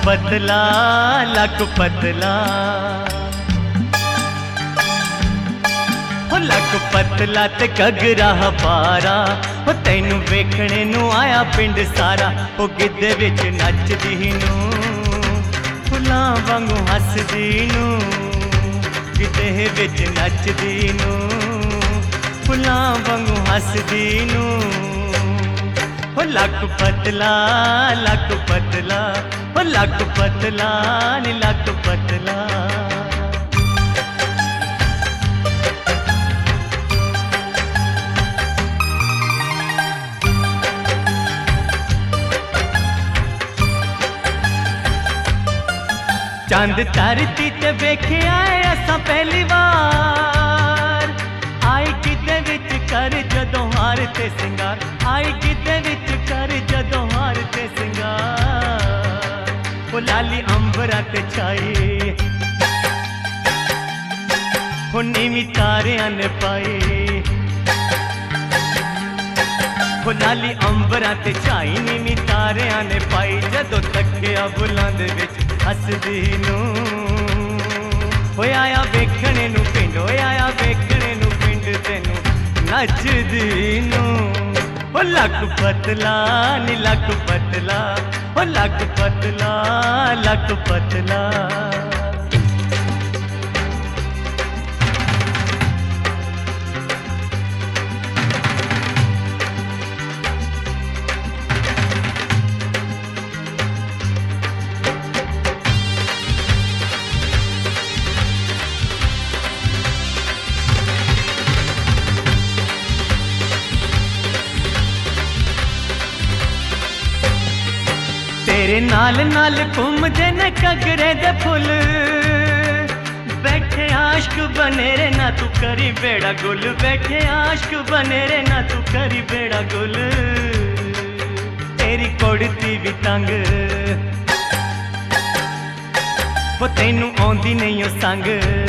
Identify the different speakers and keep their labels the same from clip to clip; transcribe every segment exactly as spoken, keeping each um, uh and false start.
Speaker 1: पतला लक पतला हो लक पतला ते घगरा पारा हो तैनू वेखने नू आया पिंड सारा हो गिद्धे विच नचदी नू फुलां वांगू हसदी नू गिद्धे विच नचदी नू फुलां वांगू हसदी नू हो लक पतला लक पतला हो लक पतला नी लक पतला चंद धरती ते वेखे आए असां पहली बार आई गिद्धे विच कर जदों हार ते सिंगार आई गिद्धे विच कर जदों हार ते सिंगार ओ लाली अंबरा ते छाई हो नीवी तारियां ने पाई हो लाली अंबरा ते छाई नीवी तारियां ने पाई जदों तकिया बुलां दे विच हसदी नू हो आया वेखने नू पिंड हो आया वेखने नू पिंड तेनू नचदी नू हो लक पतला नी लक पतला हो लक पतला लक पतला तेरे नाल नाल घूमदे ने घगरे दे फुल बैठे आश्क बने रे ना तू करी बेड़ा गुल बैठे आश्क बने रे ना तू करी बेड़ा गुल तेरी कोड़ती भी तंग वो तैनू आउंदी नहीं ओ संग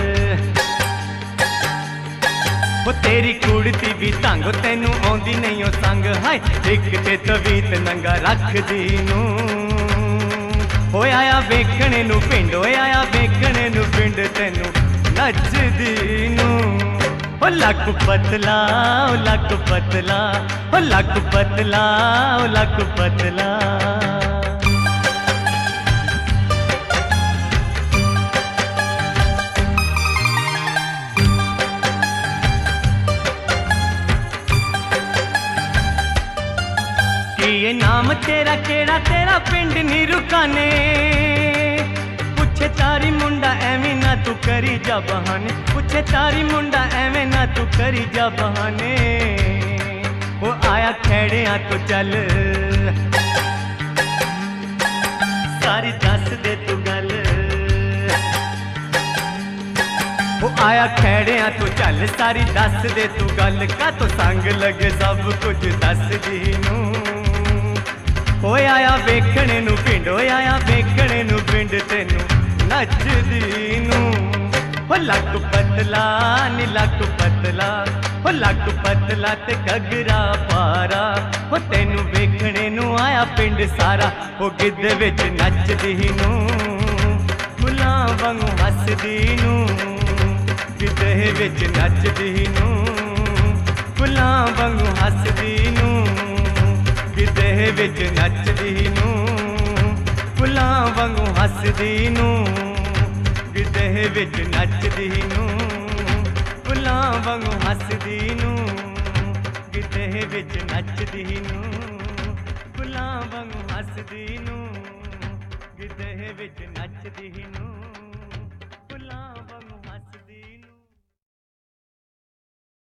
Speaker 1: वो तेरी कुड़ती भी तंग तैनू आउंदी नहीं ओ संग हाय एक ते तवीत नंगा रख दी नू हो आया वेखने नू पिंड हो आया वेखने नू पिंड तेनू नचदी नू हो लक पतला हो लक पतला हो लक पतला हो लक पतला ये नाम तेरा केड़ा तेरा पिंड नी रुकाने पूछे तारी मुंडा एवें ना तू करी जा बहाने पूछे तारी मुंडा एवें ना तू करी जा बहाने वो आया खेड़िया तो चल सारी दस दे तू गल वो आया खेड़िया तो चल सारी दस दे तू गल का तो संग लगे सब कुछ दस दी नू हो आया वेखने नू पिंड हो आया वेखने नू पिंड तेनू नचदी नू हो लक पतला नी लक पतला हो लक पतला ते घगरा पारा हो तैनू वेखने नू आया पिंड सारा हो गिद्धे विच नचदी नू फुलां वांगू हसदी नू गिद्धे विच नचदी नू फुलां वांगू हसदी नू गिद्धे विच नचदी नू फुलां वांगू हसदी नू गिद्धे विच नचदी नू फुलां वांगू हसदी नू गिद्धे विच नचदी नू फुलां वांगू हसदी नू गिद्धे विच नचदी नू।